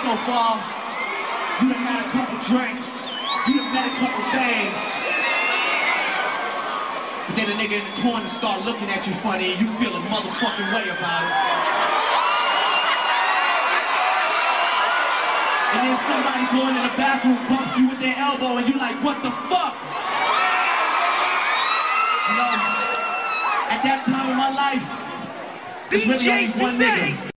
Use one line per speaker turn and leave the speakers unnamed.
so far. You done had a couple drinks. You done met a couple things. But then a nigga in the corner start looking at you funny and you feel a motherfucking way about it. And then somebody going in the bathroom bumps you with their elbow and you like, what the fuck? You know, at that time in my life, there's really only one nigga.